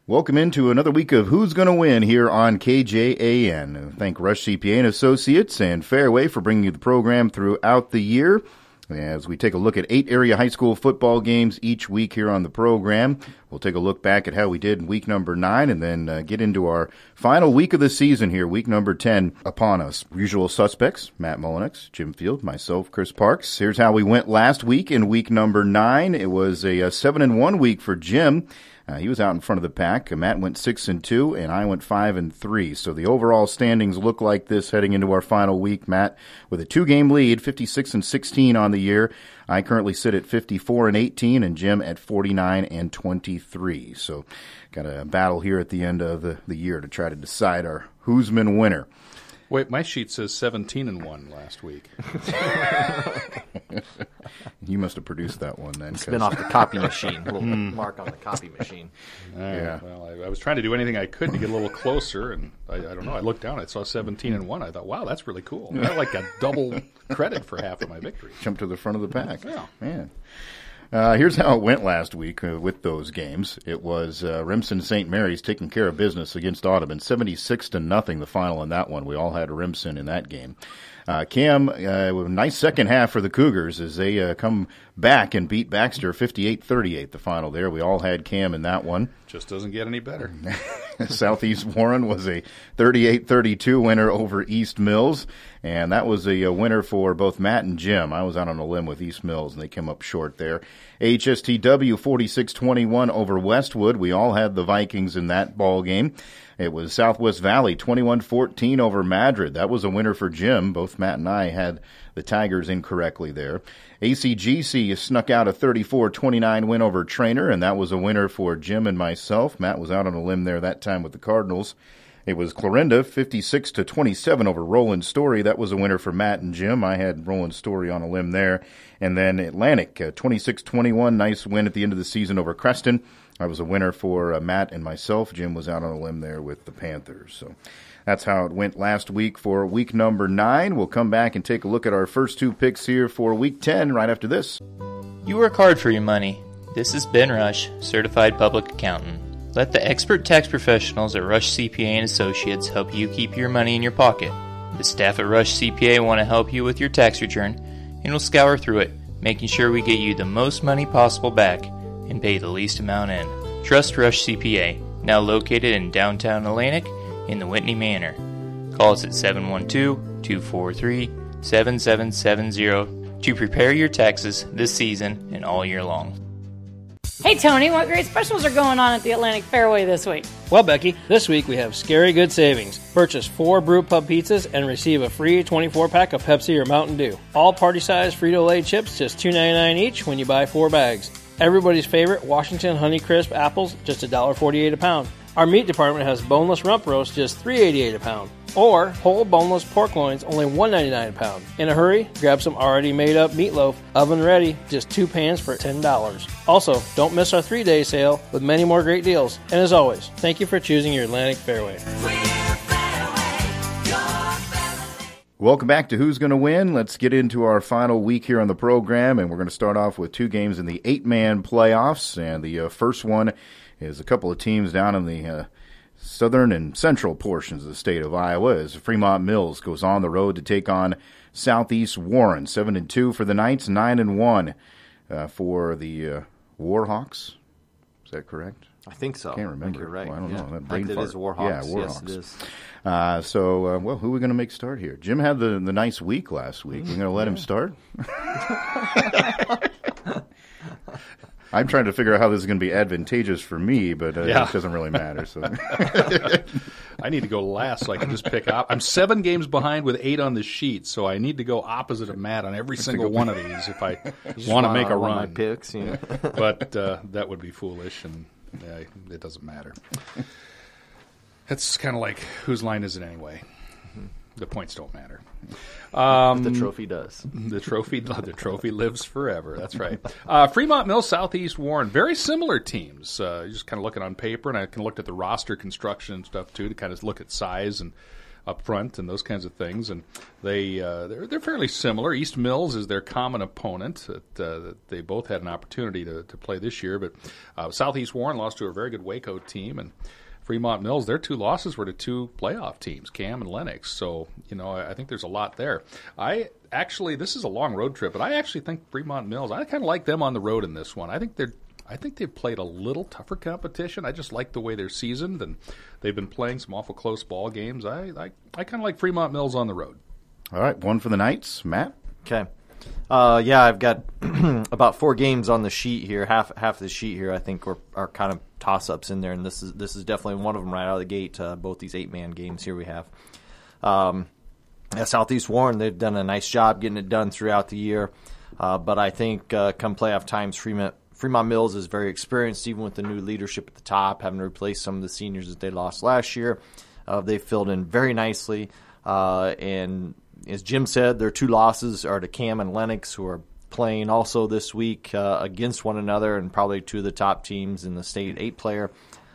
Welcome into another week of Who's Gonna Win here on KJAN. Thank Rush CPA and Associates and Fairway for bringing you the program throughout the year as we take a look at 8 area high school football games each week here on the program. We'll take a look back at how we did in week number 9 and then get into our final week of the season here, week number 10 upon us. Usual suspects, Matt Mullenix, Jim Field, myself, Chris Parks. Here's how we went last week in week number 9. It was a 7-1 week for Jim. He was out in front of the pack. Matt went 6-2, and I went 5-3. So the overall standings look like this heading into our final week. Matt with a 2-game lead, 56-16 on the year. I currently sit at 54-18, and Jim at 49-23. So got a battle here at the end of the year to try to decide our Who'sman winner. Wait, my sheet says 17-1 last week. You must have produced that one then. It's been off the copy machine. A little mark on the copy machine. Yeah. Well, I was trying to do anything I could to get a little closer, and I don't know. I looked down, I saw 17-1. I thought, wow, that's really cool. I like got double credit for half of my victory. Jumped to the front of the pack. Yeah. Man. Here's how it went last week with those games. It was Remsen St. Mary's taking care of business against Audubon, 76-0 the final in that one. We all had Remsen in that game. Cam, nice second half for the Cougars as they come back and beat Baxter 58-38 the final there. We all had Cam in that one. Just doesn't get any better. Southeast Warren was a 38-32 winner over East Mills, and that was a winner for both Matt and Jim. I was out on a limb with East Mills, and they came up short there. HSTW 46-21 over Westwood. We all had the Vikings in that ball game. It was Southwest Valley 21-14 over Madrid. That was a winner for Jim. Both Matt and I had the Tigers incorrectly there. ACGC snuck out a 34-29 win over Trainer, and that was a winner for Jim and myself. Matt was out on a limb there that time with the Cardinals. It was Clarinda 56-27 over Roland Story. That was a winner for Matt and Jim. I had Roland Story on a limb there. And then Atlantic 26-21, nice win at the end of the season over Creston. I was a winner for Matt and myself. Jim was out on a limb there with the Panthers. So that's how it went last week for week number 9. We'll come back and take a look at our first 2 picks here for week 10 right after this. You work hard for your money. This is Ben Rush, Certified Public Accountant. Let the expert tax professionals at Rush CPA and Associates help you keep your money in your pocket. The staff at Rush CPA want to help you with your tax return, and we'll scour through it, making sure we get you the most money possible back and pay the least amount in. Trust Rush CPA, now located in downtown Atlantic in the Whitney Manor. Call us at 712-243-7770 to prepare your taxes this season and all year long. Hey Tony, what great specials are going on at the Atlantic Fairway this week? Well, Becky, this week we have scary good savings. Purchase 4 Brew Pub pizzas and receive a free 24-pack of Pepsi or Mountain Dew. All party-sized Frito-Lay chips, just $2.99 each when you buy 4 bags. Everybody's favorite Washington Honeycrisp apples, just $1.48 a pound. Our meat department has boneless rump roast, just $3.88 a pound. Or whole boneless pork loins, only $1.99 a pound. In a hurry, grab some already made-up meatloaf, oven ready, just 2 pans for $10. Also, don't miss our 3-day sale with many more great deals. And as always, thank you for choosing your Atlantic Fairway. Welcome back to Who's Gonna Win. Let's get into our final week here on the program, and we're going to start off with 2 games in the 8-man playoffs. And the first one is a couple of teams down in the southern and central portions of the state of Iowa as Fremont Mills goes on the road to take on Southeast Warren. 7-2 for the Knights, 9-1 for the Warhawks. Is that correct? I think so. I can't remember. I think you're right. Well, I don't know. That I think brain it is fart. Warhawks. Yeah, Warhawks. Yes, it is. So, who are we going to make start here? Jim had the nice week last week. We're going to let him start? I'm trying to figure out how this is going to be advantageous for me, but it doesn't really matter. So I need to go last so I can just pick up. I'm 7 games behind with 8 on the sheet, so I need to go opposite of Matt on every single one of these if I want to make a run. My picks, you know. But that would be foolish, and it doesn't matter. It's kind of like, whose line is it anyway? The points don't matter. The trophy does. The trophy lives forever. That's right. Fremont Mills, Southeast Warren, very similar teams. Just kind of looking on paper, and I can look at the roster construction and stuff too to kind of look at size and up front and those kinds of things. And they're fairly similar. East Mills is their common opponent. That they both had an opportunity to play this year. But Southeast Warren lost to a very good Waco team, and Fremont Mills, their 2 losses were to 2 playoff teams, Cam and Lennox. So, I think there's a lot there. This is a long road trip, but I actually think Fremont Mills, I kind of like them on the road in this one. I think they've played a little tougher competition. I just like the way they're seasoned, and they've been playing some awful close ball games. I kind of like Fremont Mills on the road. All right, one for the Knights. Matt? Okay. I've got about 4 games on the sheet here. Half the sheet here, I think, are kind of toss-ups in there, and this is definitely one of them right out of the gate. Both these 8-man games here we have. Southeast Warren, they've done a nice job getting it done throughout the year, but I think come playoff times, Fremont Mills is very experienced, even with the new leadership at the top, having replaced some of the seniors that they lost last year. They filled in very nicely, and as Jim said, their 2 losses are to Cam and Lennox, who are playing also this week against one another, and probably 2 of the top teams in the state 8-player.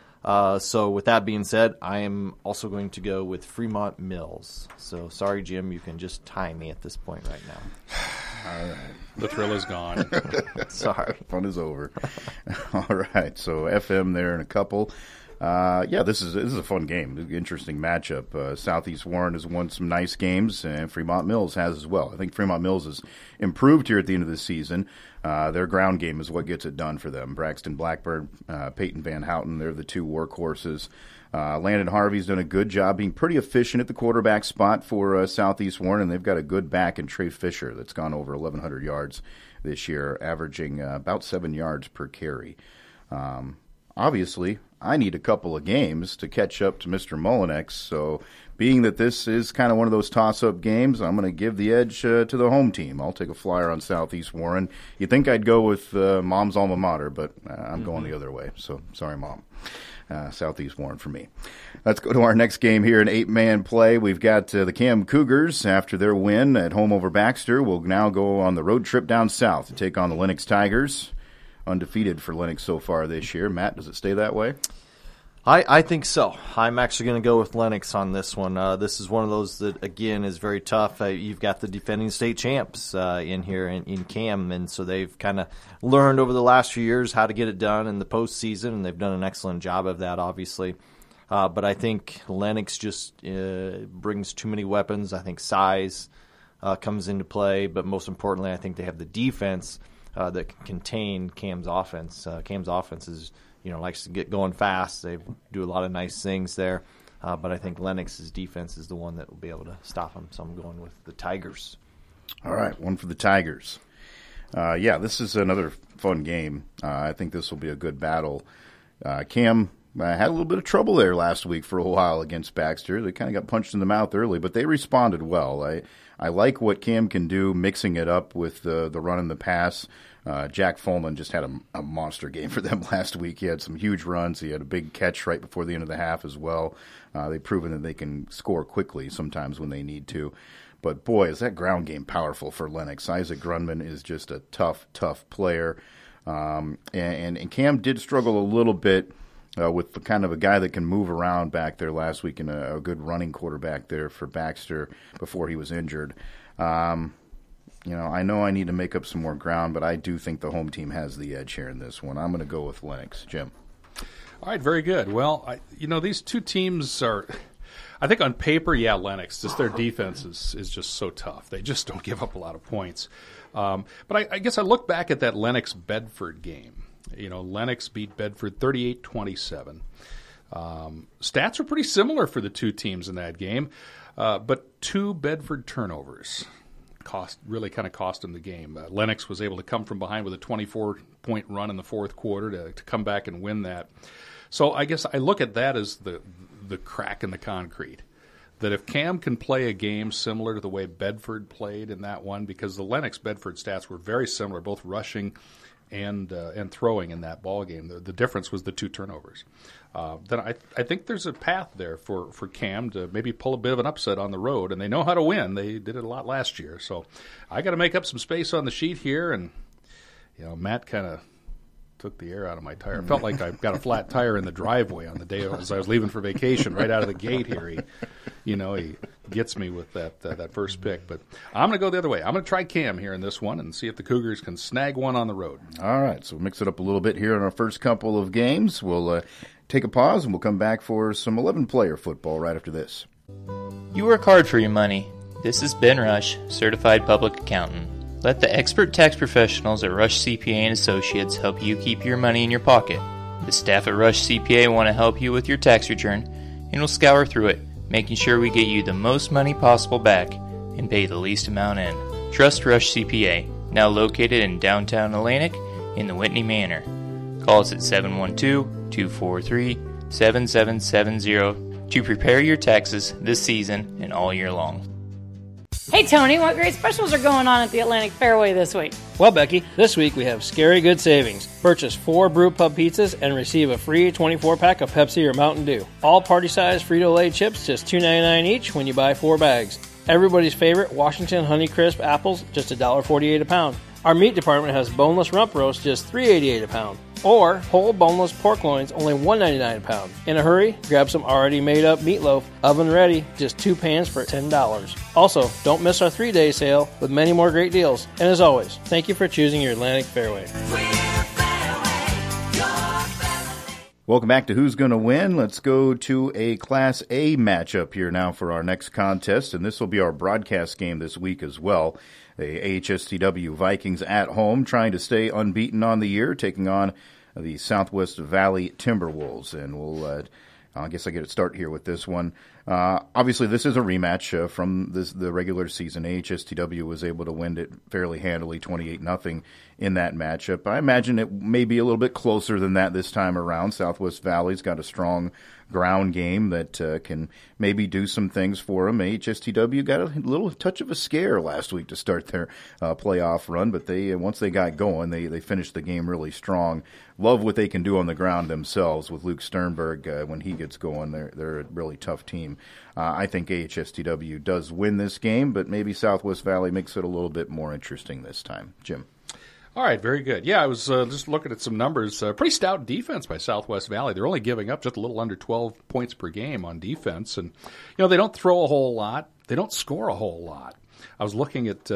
So with that being said, I am also going to go with Fremont Mills. So sorry, Jim, you can just tie me at this point right now. All right. The thrill is gone. Sorry. Fun is over. All right, so FM there in a couple. This is a fun game, interesting matchup. Southeast Warren has won some nice games, and Fremont Mills has as well. I think Fremont Mills has improved here at the end of the season. Their ground game is what gets it done for them. Braxton Blackburn, Peyton Van Houten, they're the 2 workhorses. Landon Harvey's done a good job being pretty efficient at the quarterback spot for Southeast Warren, and they've got a good back in Trey Fisher that's gone over 1,100 yards this year, averaging about 7 yards per carry. Obviously, I need a couple of games to catch up to Mr. Mullinex, so being that this is kind of one of those toss-up games, I'm going to give the edge to the home team. I'll take a flyer on Southeast Warren. You'd think I'd go with Mom's alma mater, but I'm going the other way, so sorry, Mom. Southeast Warren for me. Let's go to our next game here, an 8-man play. We've got the Cam Cougars, after their win at home over Baxter, will now go on the road trip down south to take on the Lennox Tigers. Undefeated for Lennox so far this year. Matt, does it stay that way? I think so. I'm actually going to go with Lennox on this one. This is one of those that, again, is very tough. You've got the defending state champs in here in Cam, and so they've kind of learned over the last few years how to get it done in the postseason, and they've done an excellent job of that, obviously. But I think Lennox just brings too many weapons. I think size comes into play, but most importantly, I think they have the defense that can contain Cam's offense. Cam's offense is, likes to get going fast. They do a lot of nice things there. But I think Lennox's defense is the one that will be able to stop them. So I'm going with the Tigers. All right, one for the Tigers. This is another fun game. I think this will be a good battle. Cam had a little bit of trouble there last week for a while against Baxter. They kind of got punched in the mouth early, but they responded well. I like what Cam can do, mixing it up with the run and the pass. Jack Folman just had a monster game for them last week. He had some huge runs. He had a big catch right before the end of the half as well. They've proven that they can score quickly sometimes when they need to. But, boy, is that ground game powerful for Lennox. Isaac Grunman is just a tough player. And Cam did struggle a little bit with the kind of a guy that can move around back there last week, and a good running quarterback there for Baxter before he was injured. I know I need to make up some more ground, but I do think the home team has the edge here in this one. I'm going to go with Lennox. Jim? All right, very good. Well, these two teams are, I think on paper, Lennox, just their defense is just so tough. They just don't give up a lot of points. But I guess I look back at that Lennox-Bedford game. Lennox beat Bedford 38-27. Stats are pretty similar for the two teams in that game, but 2 Bedford turnovers cost them the game. Lennox was able to come from behind with a 24-point run in the fourth quarter to come back and win that. So I guess I look at that as the crack in the concrete, that if Cam can play a game similar to the way Bedford played in that one, because the Lennox-Bedford stats were very similar, both rushing and throwing in that ball game. The difference was the 2 turnovers. Then I think there's a path there for Cam to maybe pull a bit of an upset on the road, and they know how to win. They did it a lot last year. So I got to make up some space on the sheet here, and Matt kind of took the air out of my tire. It felt like I got a flat tire in the driveway on the day as I was leaving for vacation right out of the gate here. he gets me with that first pick. But I'm going to go the other way. I'm going to try Cam here in this one and see if the Cougars can snag one on the road. All right, so mix it up a little bit here in our first couple of games. We'll take a pause, and we'll come back for some 11-player football right after this. You work hard for your money. This is Ben Rush, Certified Public Accountant. Let the expert tax professionals at Rush CPA and Associates help you keep your money in your pocket. The staff at Rush CPA want to help you with your tax return, and we'll scour through it, making sure we get you the most money possible back and pay the least amount in. Trust Rush CPA, now located in downtown Atlantic in the Whitney Manor. Call us at 712-243-7770 to prepare your taxes this season and all year long. Hey, Tony, what great specials are going on at the Atlantic Fairway this week? Well, Becky, this week we have scary good savings. Purchase 4 Brew Pub pizzas and receive a free 24-pack of Pepsi or Mountain Dew. All party-sized Frito-Lay chips, just $2.99 each when you buy 4 bags. Everybody's favorite Washington Honeycrisp apples, just $1.48 a pound. Our meat department has boneless rump roast, just $3.88 a pound. Or whole boneless pork loins, only $1.99 a pound. In a hurry, grab some already made-up meatloaf, oven ready, just 2 pans for $10. Also, don't miss our 3-day sale with many more great deals. And as always, thank you for choosing your Atlantic Fairway. Welcome back to Who's Gonna Win. Let's go to a Class A matchup here now for our next contest, and this will be our broadcast game this week as well. The AHSTW Vikings at home, trying to stay unbeaten on the year, taking on the Southwest Valley Timberwolves. And we'll, I guess I get to start here with this one. Obviously, this is a rematch from the regular season. AHSTW was able to win it fairly handily, 28-0 in that matchup. I imagine it may be a little bit closer than that this time around. Southwest Valley's got a strong ground game that can maybe do some things for them. HSTW got a little touch of a scare last week to start their playoff run, but they once they got going, they finished the game really strong. Love what they can do on the ground themselves with Luke Sternberg when he gets going. They're a really tough team. I think AHSTW does win this game, but maybe Southwest Valley makes it a little bit more interesting this time. Jim. All right, very good. Yeah, I was just looking at some numbers. Pretty stout defense by Southwest Valley. They're only giving up just a little under 12 points per game on defense. And, they don't throw a whole lot. They don't score a whole lot. I was looking at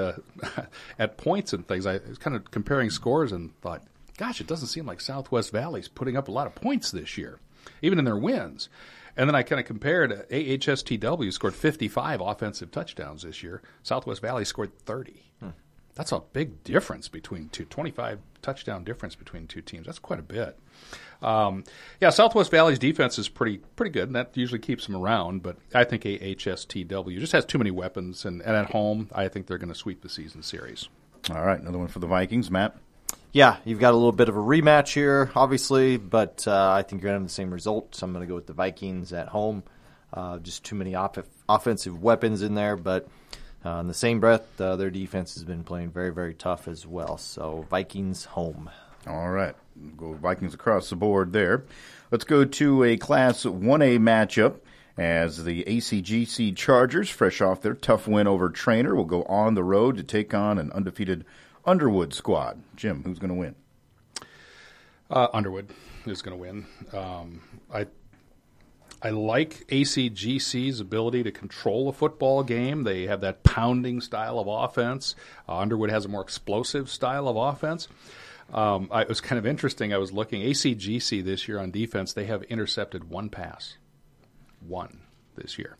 at points and things. I was kind of comparing scores and thought, gosh, it doesn't seem like Southwest Valley's putting up a lot of points this year, even in their wins. And then I kind of compared AHSTW scored 55 offensive touchdowns this year. Southwest Valley scored 30. That's a big difference between 25 touchdown difference between two teams. That's quite a bit. Southwest Valley's defense is pretty good, and that usually keeps them around. But I think AHSTW just has too many weapons, and at home, I think they're going to sweep the season series. All right, another one for the Vikings, Matt. Yeah, you've got a little bit of a rematch here, obviously, but I think you're going to have the same result. So I'm going to go with the Vikings at home. Just too many offensive weapons in there, but in the same breath, their defense has been playing very, very tough as well. So Vikings home. All right. Go Vikings across the board there. Let's go to a Class 1A matchup as the ACGC Chargers, fresh off their tough win over Trainer, will go on the road to take on an undefeated Underwood squad. Jim, who's going to win? Underwood is going to win. I like ACGC's ability to control a football game. They have that pounding style of offense. Underwood has a more explosive style of offense. It was kind of interesting. I was looking. ACGC this year on defense, they have intercepted 1 pass. 1 this year.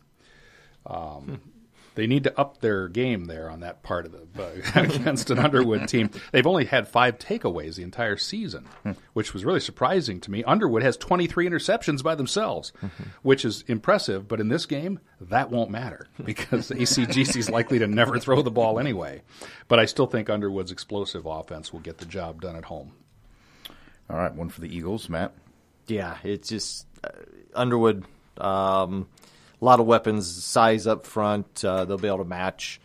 They need to up their game there on that part of the against an Underwood team. They've only had 5 takeaways the entire season, which was really surprising to me. Underwood has 23 interceptions by themselves, which is impressive. But in this game, that won't matter because ACGC is likely to never throw the ball anyway. But I still think Underwood's explosive offense will get the job done at home. All right, one for the Eagles, Matt. Yeah, it's just Underwood. A lot of weapons, size up front. They'll be able to match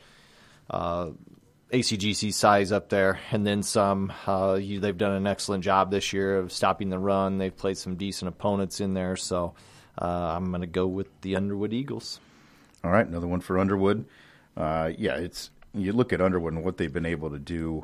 ACGC size up there, and then some. They've done an excellent job this year of stopping the run. They've played some decent opponents in there, so I'm going to go with the Underwood Eagles. All right, another one for Underwood. You look at Underwood and what they've been able to do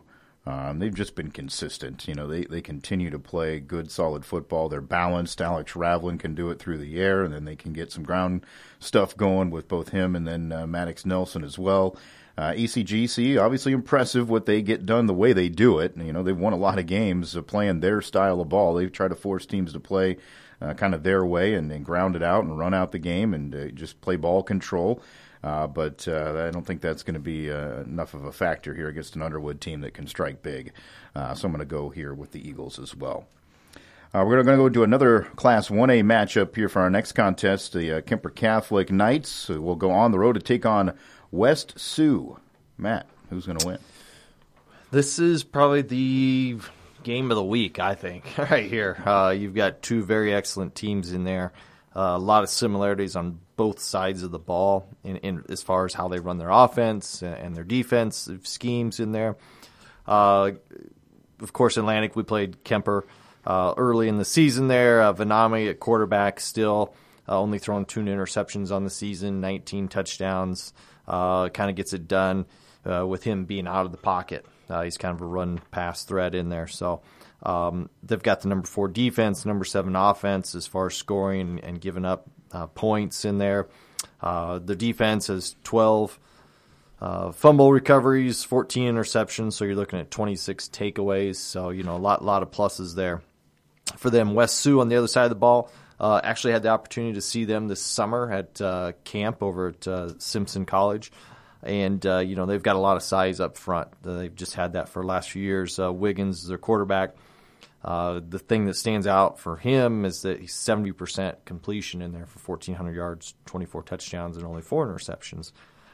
They've just been consistent. They continue to play good, solid football. They're balanced. Alex Ravlin can do it through the air, and then they can get some ground stuff going with both him and then Maddox Nelson as well. ECGC, obviously impressive what they get done the way they do it. They've won a lot of games playing their style of ball. They try to force teams to play kind of their way and ground it out and run out the game and just play ball control. But I don't think that's going to be enough of a factor here against an Underwood team that can strike big. So I'm going to go here with the Eagles as well. We're going to go to another Class 1A matchup here for our next contest. The Kemper Catholic Knights will go on the road to take on West Sioux. Matt, who's going to win? This is probably the game of the week, I think, right here. You've got two very excellent teams in there. A lot of similarities on both sides of the ball in as far as how they run their offense and their defensive schemes in there. Of course, Atlantic, we played Kemper early in the season there. Vanami at quarterback still only thrown 2 interceptions on the season, 19 touchdowns. Kind of gets it done with him being out of the pocket. He's kind of a run-pass threat in there. So they've got the number 4 defense, number 7 offense as far as scoring and giving up points in there. The defense has 12 fumble recoveries, 14 interceptions, so you're looking at 26 takeaways. So, a lot of pluses there for them. West Sioux on the other side of the ball. Actually had the opportunity to see them this summer at camp over at Simpson College. And, they've got a lot of size up front. They've just had that for the last few years. Wiggins is their quarterback. The thing that stands out for him is that he's 70% completion in there for 1,400 yards, 24 touchdowns, and only 4 interceptions.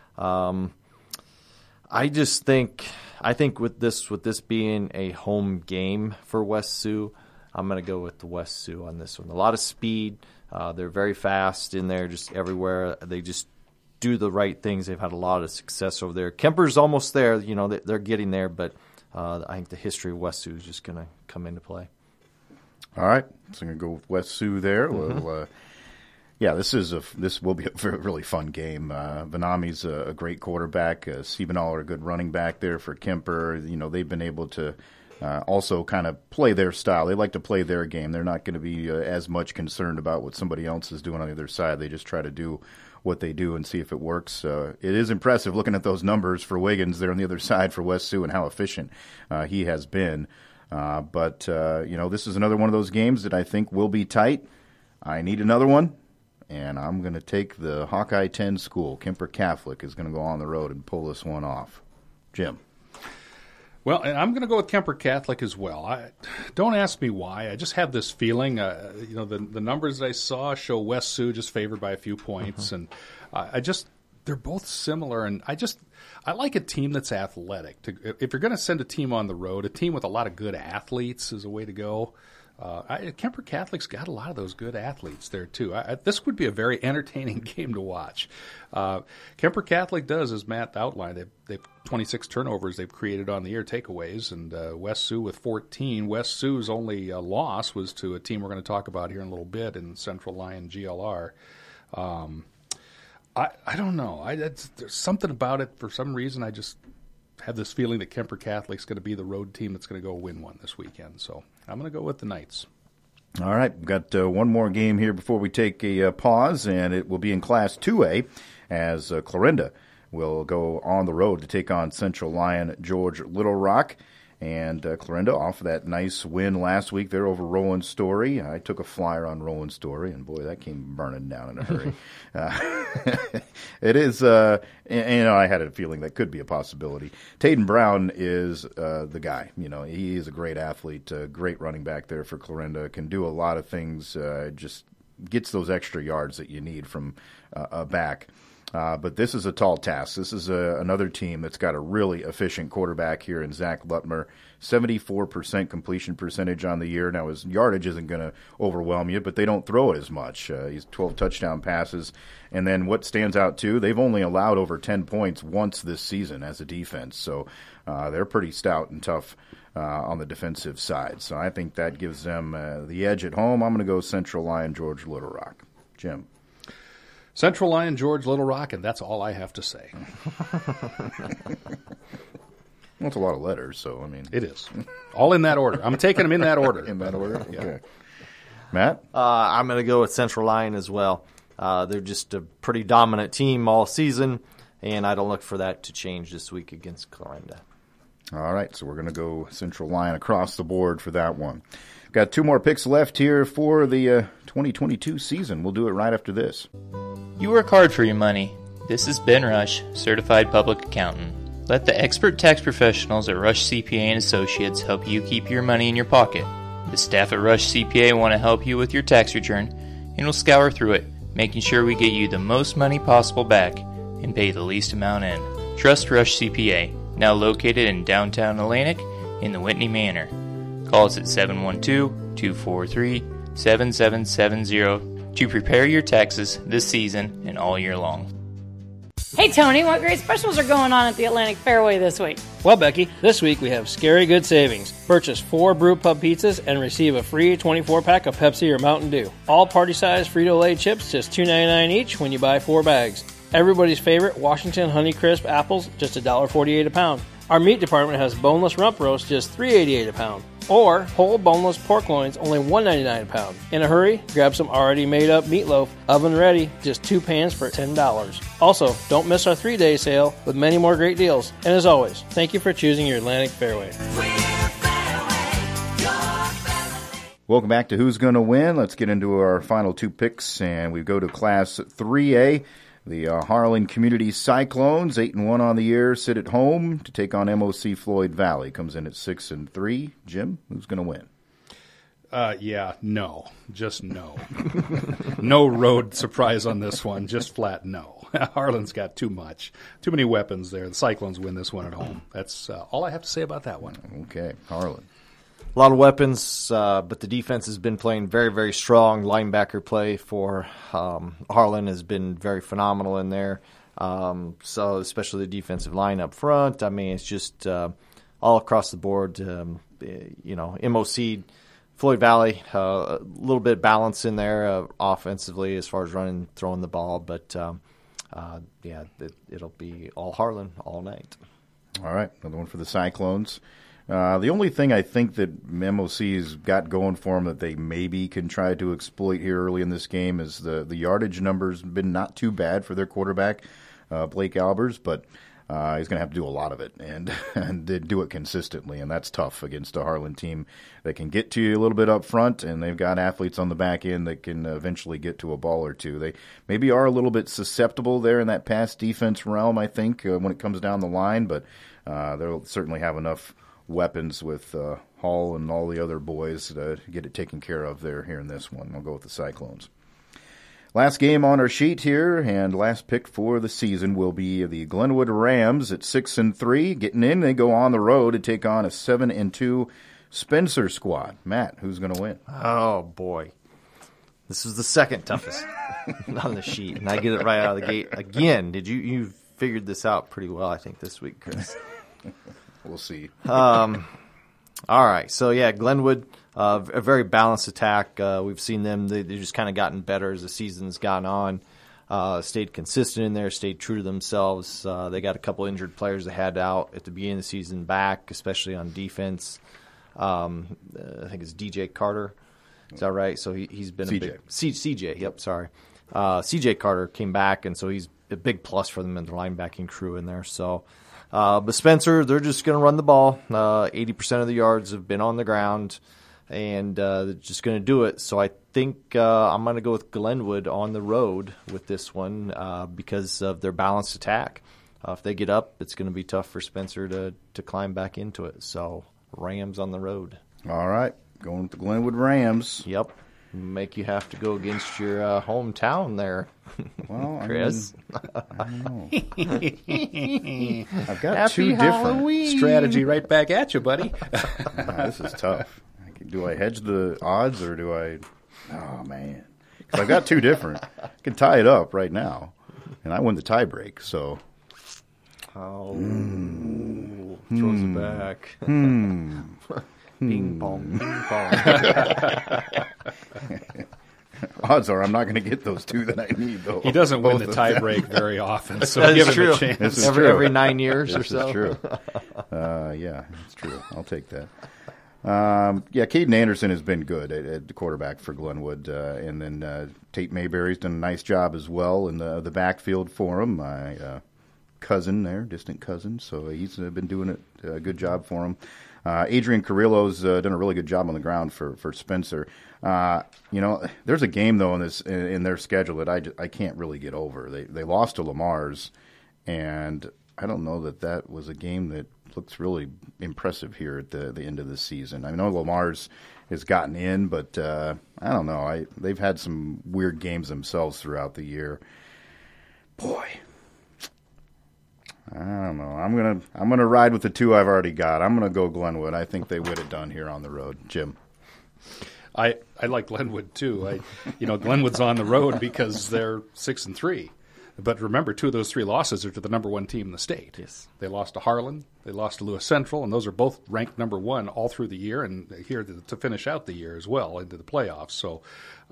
I think with this being a home game for West Sioux, I'm going to go with the West Sioux on this one. A lot of speed. They're very fast in there, just everywhere. They just do the right things. They've had a lot of success over there. Kemper's almost there. They're getting there, but I think the history of West Sioux is just going to come into play. All right. So I'm going to go with West Sioux there. Mm-hmm. Well, this will be a really fun game. Vanami's a great quarterback. Siebenall are a good running back there for Kemper. They've been able to also kind of play their style. They like to play their game. They're not going to be as much concerned about what somebody else is doing on the other side. They just try to do what they do and see if it works. It is impressive looking at those numbers for Wiggins there on the other side for West Sioux and how efficient he has been. But this is another one of those games that I think will be tight. I need another one, and I'm going to take the Hawkeye 10 school. Kemper Catholic is going to go on the road and pull this one off. Jim. Well, and I'm going to go with Kemper Catholic as well. Don't ask me why. I just have this feeling. The numbers that I saw show West Sioux just favored by a few points, and they're both similar. And I like a team that's athletic. If you're going to send a team on the road, a team with a lot of good athletes is a way to go. Kemper Catholic's got a lot of those good athletes there, too. This would be a very entertaining game to watch. Kemper Catholic does, as Matt outlined, they've 26 turnovers they've created on the air takeaways, and West Sioux with 14. West Sioux's only loss was to a team we're going to talk about here in a little bit in Central Lyon GLR. I don't know. There's something about it. For some reason, I just have this feeling that Kemper Catholic's going to be the road team that's going to go win one this weekend. So I'm going to go with the Knights. All right, we've got one more game here before we take a pause, and it will be in Class 2A as Clarinda will go on the road to take on Central Lyon George Little Rock. And Clarinda off of that nice win last week there over Rowan Story. I took a flyer on Rowan Story, and boy, that came burning down in a hurry. It is, I had a feeling that could be a possibility. Taden Brown is the guy. He is a great athlete, great running back there for Clarinda, can do a lot of things, just gets those extra yards that you need from a back. But this is a tall task. This is another team that's got a really efficient quarterback here in Zach Lutmer. 74% completion percentage on the year. Now, his yardage isn't going to overwhelm you, but they don't throw it as much. He's 12 touchdown passes. And then what stands out, too, they've only allowed over 10 points once this season as a defense. So they're pretty stout and tough on the defensive side. So I think that gives them the edge at home. I'm going to go Central Lyon George Little Rock. Jim. Central Lyon George Little Rock, and that's all I have to say. Well, it's a lot of letters, so, I mean. It is. All in that order. I'm taking them in that order. In that order? Okay. Matt? I'm going to go with Central Lyon as well. They're just a pretty dominant team all season, and I don't look for that to change this week against Clarinda. All right, so we're going to go Central Lyon across the board for that one. Got 2 more picks left here for the 2022 season. We'll do it right after this. You work hard for your money. This is Ben Rush, Certified Public Accountant. Let the expert tax professionals at Rush CPA and Associates help you keep your money in your pocket. The staff at Rush CPA want to help you with your tax return, and will scour through it, making sure we get you the most money possible back and pay the least amount in. Trust Rush CPA, now located in downtown Atlantic in the Whitney Manor. Call us at 712-243-7770 to prepare your taxes this season and all year long. Hey, Tony, what great specials are going on at the Atlantic Fairway this week? Well, Becky, this week we have scary good savings. Purchase 4 Brew Pub pizzas and receive a free 24-pack of Pepsi or Mountain Dew. All party-sized Frito-Lay chips, just $2.99 each when you buy 4 bags. Everybody's favorite Washington Honeycrisp apples, just $1.48 a pound. Our meat department has boneless rump roast, just $3.88 a pound. Or whole boneless pork loins, only $1.99 a pound. In a hurry, grab some already made-up meatloaf, oven ready, just 2 pans for $10. Also, don't miss our 3-day sale with many more great deals. And as always, thank you for choosing your Atlantic Fairway. Welcome back to Who's Gonna Win. Let's get into our final 2 picks, and we go to Class 3A. The Harlan Community Cyclones, 8-1 on the year, sit at home to take on MOC Floyd Valley. Comes in at 6-3. Jim, who's going to win? No. Just no. No road surprise on this one. Just flat no. Harlan's got too much. Too many weapons there. The Cyclones win this one at home. That's all I have to say about that one. Okay, Harlan. A lot of weapons, but the defense has been playing very, very strong. Linebacker play for Harlan has been very phenomenal in there. So especially the defensive line up front. I mean, it's just all across the board. MOC, Floyd Valley, a little bit of balance in there offensively as far as running, throwing the ball. But, it'll be all Harlan all night. All right, another one for the Cyclones. The only thing I think that MOC's got going for them that they maybe can try to exploit here early in this game is the yardage numbers been not too bad for their quarterback, Blake Albers, but he's going to have to do a lot of it and do it consistently, and that's tough against a Harlan team that can get to you a little bit up front, and they've got athletes on the back end that can eventually get to a ball or two. They maybe are a little bit susceptible there in that pass defense realm, I think, when it comes down the line, but they'll certainly have enough weapons with Hall and all the other boys to get it taken care of there here in this one. I'll go with the Cyclones. Last game on our sheet here, and last pick for the season will be the Glenwood Rams at 6-3. Getting in, they go on the road to take on a 7-2 Spencer squad. Matt, who's going to win? Oh, boy. This is the second toughest on the sheet, and I get it right out of the gate. Again, you figured this out pretty well, I think, this week, Chris. We'll see. All right. So, Glenwood, a very balanced attack. We've seen them. They've just kind of gotten better as the season's gone on. Stayed consistent in there, stayed true to themselves. They got a couple injured players they had out at the beginning of the season back, especially on defense. I think it's DJ Carter. Is that right? So he's been CJ. Yep, sorry. CJ Carter came back, and so he's a big plus for them in the linebacking crew in there. So, but Spencer, they're just going to run the ball. 80% of the yards have been on the ground, and they're just going to do it. So I think I'm going to go with Glenwood on the road with this one because of their balanced attack. If they get up, it's going to be tough for Spencer to climb back into it. So Rams on the road. All right, going with the Glenwood Rams. Yep. Make you have to go against your hometown there, well, Chris. I don't know. I've got Happy two Halloween. Different strategy right back at you, buddy. This is tough. Do I hedge the odds or do I? Oh man, because I've got two different. I can tie it up right now, and I win the tie break. So. Oh, throws it back. Ping pong, ping pong. Odds are I'm not going to get those two that I need, though. He doesn't win the tie break very often, so That give is him true. a chance. This is Every true. 9 years or This so. is true. Yeah, that's true. I'll take that. Caden Anderson has been good at the quarterback for Glenwood, and then Tate Mayberry's done a nice job as well in the backfield for him. My cousin there, distant cousin, so he's been doing a good job for him. Adrian Carrillo's done a really good job on the ground for Spencer. There's a game though in their schedule that I can't really get over. They lost to Lamar's, and I don't know that was a game that looks really impressive here at the end of the season. I know Lamar's has gotten in, but I don't know. They've had some weird games themselves throughout the year. Boy, I don't know. I'm gonna ride with the two I've already got. I'm gonna go Glenwood. I think they would have done here on the road. Jim. I like Glenwood too. Glenwood's on the road because they're 6-3. But remember, 2 of those 3 losses are to the number 1 team in the state. Yes. They lost to Harlan, they lost to Lewis Central, and those are both ranked number 1 all through the year and here to finish out the year as well into the playoffs. So,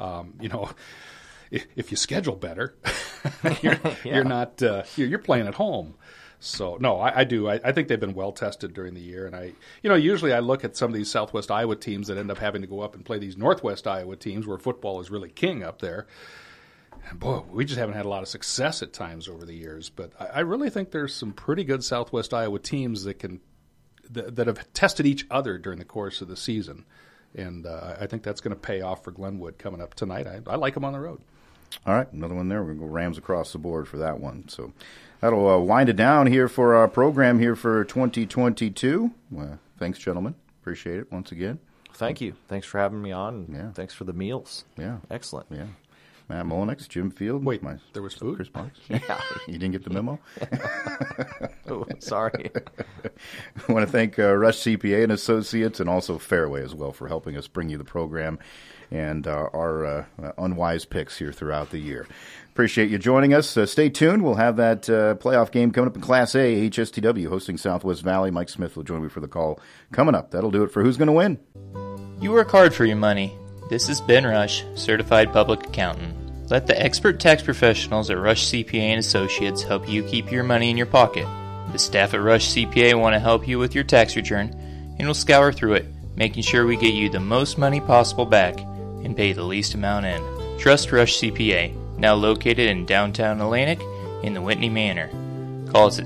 if you schedule better, you're not you're playing at home. So no, I do. I think they've been well tested during the year, and usually I look at some of these Southwest Iowa teams that end up having to go up and play these Northwest Iowa teams where football is really king up there. And boy, we just haven't had a lot of success at times over the years. But I really think there's some pretty good Southwest Iowa teams that have tested each other during the course of the season, and I think that's going to pay off for Glenwood coming up tonight. I like them on the road. All right, another one there. We're going to go Rams across the board for that one. So that'll wind it down here for our program here for 2022. Well, thanks, gentlemen. Appreciate it once again. Thank you. Thanks for having me on. And Yeah. Thanks for the meals. Yeah. Excellent. Yeah. Matt Mullinex, Jim Field. Wait, there was food? Chris Parks. Yeah. You didn't get the memo? Oh, sorry. I want to thank Rush CPA and Associates and also Fairway as well for helping us bring you the program and our unwise picks here throughout the year. Appreciate you joining us. Stay tuned. We'll have that playoff game coming up in Class A, HSTW hosting Southwest Valley. Mike Smith will join me for the call coming up. That'll do it for Who's Going to Win. You work hard for your money. This is Ben Rush, Certified Public Accountant. Let the expert tax professionals at Rush CPA and Associates help you keep your money in your pocket. The staff at Rush CPA want to help you with your tax return, and will scour through it, making sure we get you the most money possible back and pay the least amount in. Trust Rush CPA, now located in downtown Atlantic in the Whitney Manor. Call us at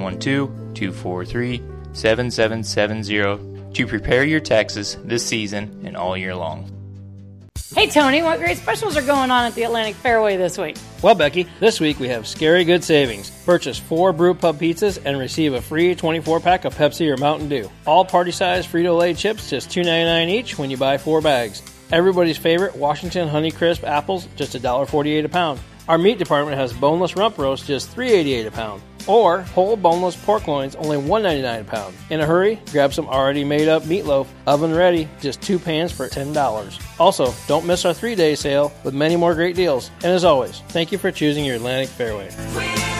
712-243-7770 to prepare your taxes this season and all year long. Hey, Tony, what great specials are going on at the Atlantic Fairway this week? Well, Becky, this week we have scary good savings. Purchase 4 Brew Pub pizzas and receive a free 24-pack of Pepsi or Mountain Dew. All party-sized Frito-Lay chips, just $2.99 each when you buy 4 bags. Everybody's favorite Washington Honeycrisp apples, just $1.48 a pound. Our meat department has boneless rump roast, just $3.88 a pound. Or whole boneless pork loins, only $1.99 a pound. In a hurry, grab some already made-up meatloaf, oven ready, just 2 pans for $10. Also, don't miss our 3-day sale with many more great deals. And as always, thank you for choosing your Atlantic Fairway.